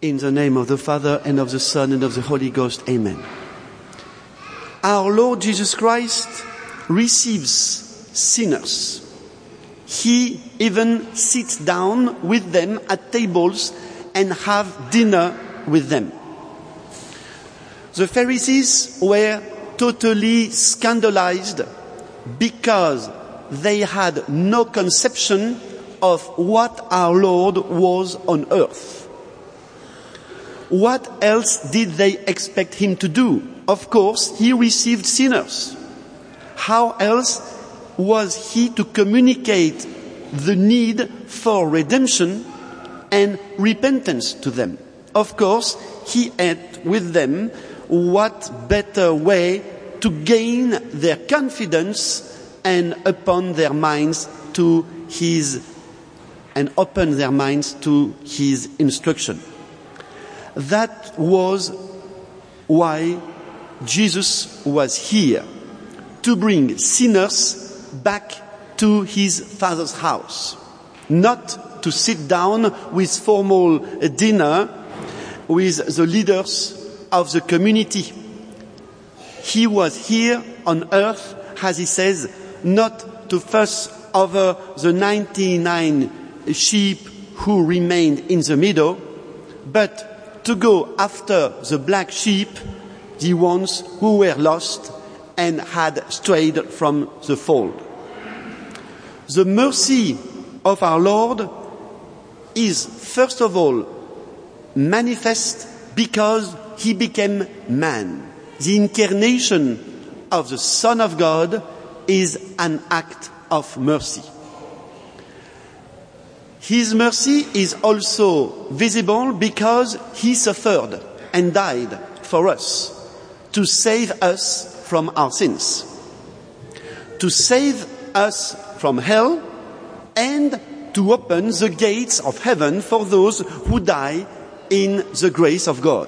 In the name of the Father, and of the Son, and of the Holy Ghost. Amen. Our Lord Jesus Christ receives sinners. He even sits down with them at tables and have dinner with them. The Pharisees were totally scandalized because they had no conception of what our Lord was on earth. What else did they expect him to do? Of course, he received sinners. How else was he to communicate the need for redemption and repentance to them? Of course, he ate with them. What better way to gain their confidence and open their minds to his instruction? That was why Jesus was here, to bring sinners back to his Father's house, not to sit down with formal dinner with the leaders of the community. He was here on earth, as he says, not to fuss over the 99 sheep who remained in the meadow, but to go after the black sheep, the ones who were lost and had strayed from the fold. The mercy of our Lord is, first of all, manifest because he became man. The incarnation of the Son of God is an act of mercy. His mercy is also visible because he suffered and died for us to save us from our sins, to save us from hell, and to open the gates of heaven for those who die in the grace of God.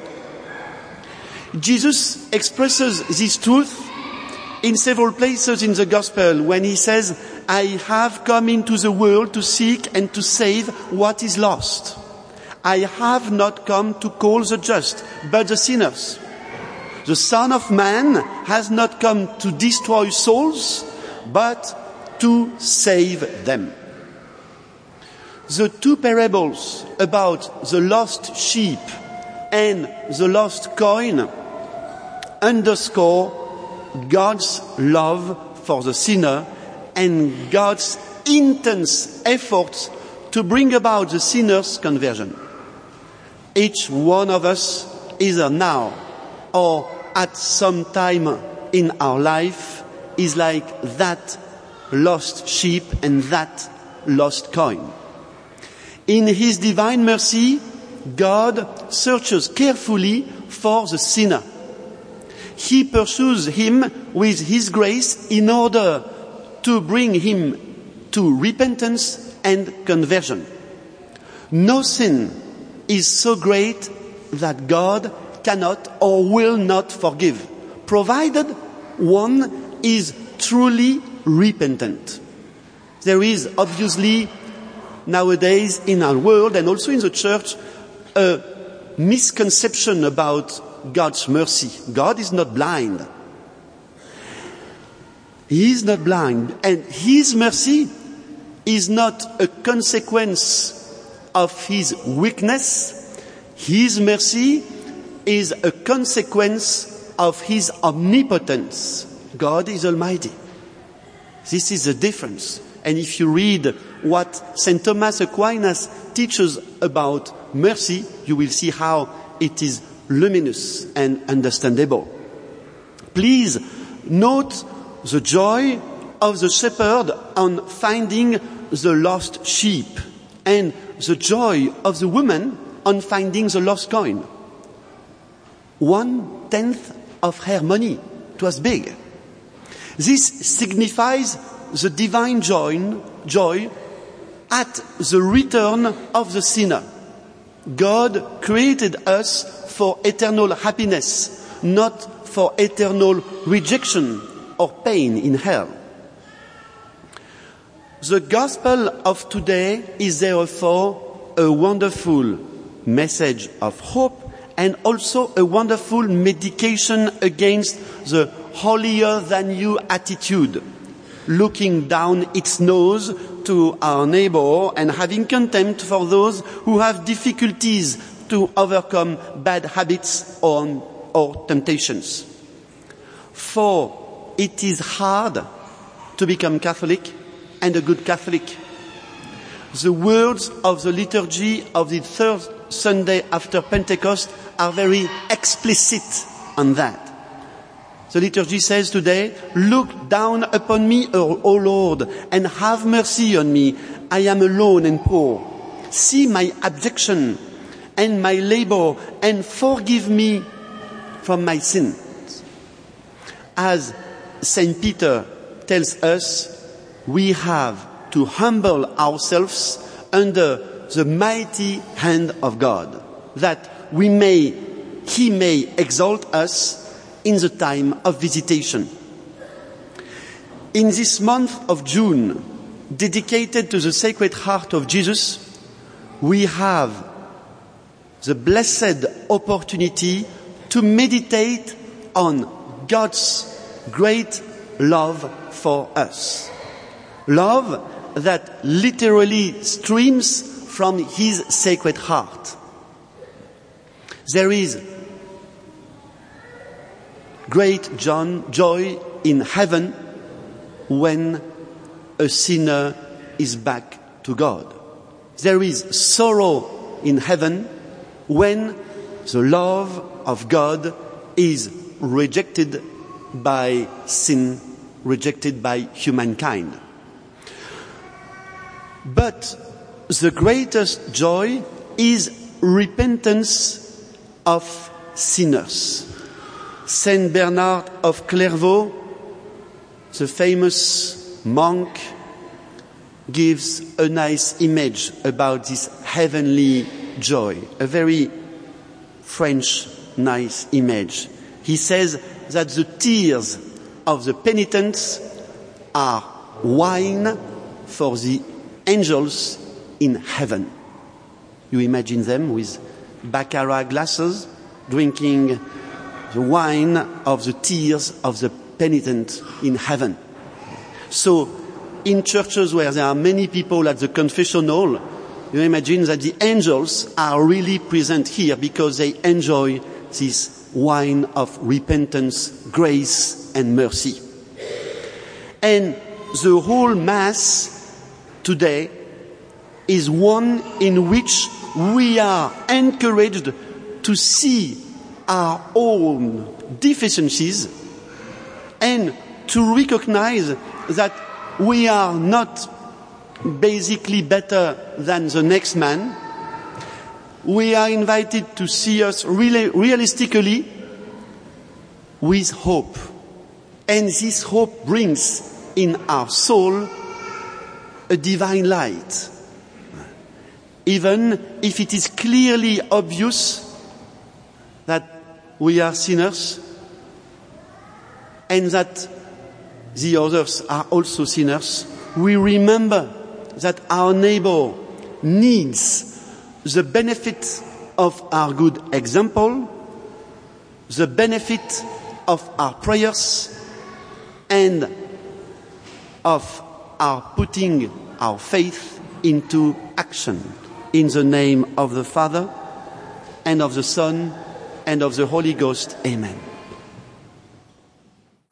Jesus expresses this truth in several places in the Gospel when he says, I have come into the world to seek and to save what is lost. I have not come to call the just, but the sinners. The Son of Man has not come to destroy souls, but to save them. The two parables about the lost sheep and the lost coin underscore God's love for the sinner and God's intense efforts to bring about the sinner's conversion. Each one of us, either now or at some time in our life, is like that lost sheep and that lost coin. In his divine mercy, God searches carefully for the sinner. He pursues him with his grace in order to bring him to repentance and conversion. No sin is so great that God cannot or will not forgive, provided one is truly repentant. There is obviously nowadays in our world and also in the church a misconception about God's mercy. God is not blind. He is not blind, and his mercy is not a consequence of his weakness. His mercy is a consequence of his omnipotence. God is almighty. This is the difference. And if you read what St. Thomas Aquinas teaches about mercy, you will see how it is luminous and understandable. Please note the joy of the shepherd on finding the lost sheep and the joy of the woman on finding the lost coin. 1/10 of her money. It was big. This signifies the divine joy at the return of the sinner. God created us for eternal happiness, not for eternal rejection or pain in hell. The gospel of today is therefore a wonderful message of hope and also a wonderful medication against the holier-than-you attitude, looking down its nose to our neighbor and having contempt for those who have difficulties to overcome bad habits or temptations. For it is hard to become Catholic and a good Catholic. The words of the liturgy of the third Sunday after Pentecost are very explicit on that. The liturgy says today, "Look down upon me, O Lord, and have mercy on me. I am alone and poor. See my abjection and my labor, and forgive me from my sins." As Saint Peter tells us, we have to humble ourselves under the mighty hand of God, that He may exalt us in the time of visitation. In this month of June, dedicated to the Sacred Heart of Jesus, we have the blessed opportunity to meditate on God's great love for us. Love that literally streams from His Sacred Heart. There is great joy in heaven when a sinner is back to God. There is sorrow in heaven when the love of God is rejected by sin, rejected by humankind. But the greatest joy is repentance of sinners. Saint Bernard of Clairvaux, the famous monk, gives a nice image about this heavenly joy, a very French nice image. He says that the tears of the penitents are wine for the angels in heaven. You imagine them with baccarat glasses, drinking the wine of the tears of the penitent in heaven. So, in churches where there are many people at the confessional, you imagine that the angels are really present here because they enjoy this wine of repentance, grace, and mercy. And the whole Mass today is one in which we are encouraged to see our own deficiencies and to recognize that we are not basically better than the next man. We are invited to see us really realistically with hope. And this hope brings in our soul a divine light. Even if it is clearly obvious that we are sinners and that the others are also sinners, we remember that our neighbor needs the benefit of our good example, the benefit of our prayers, and of our putting our faith into action. In the name of the Father, and of the Son, and of the Holy Ghost. Amen.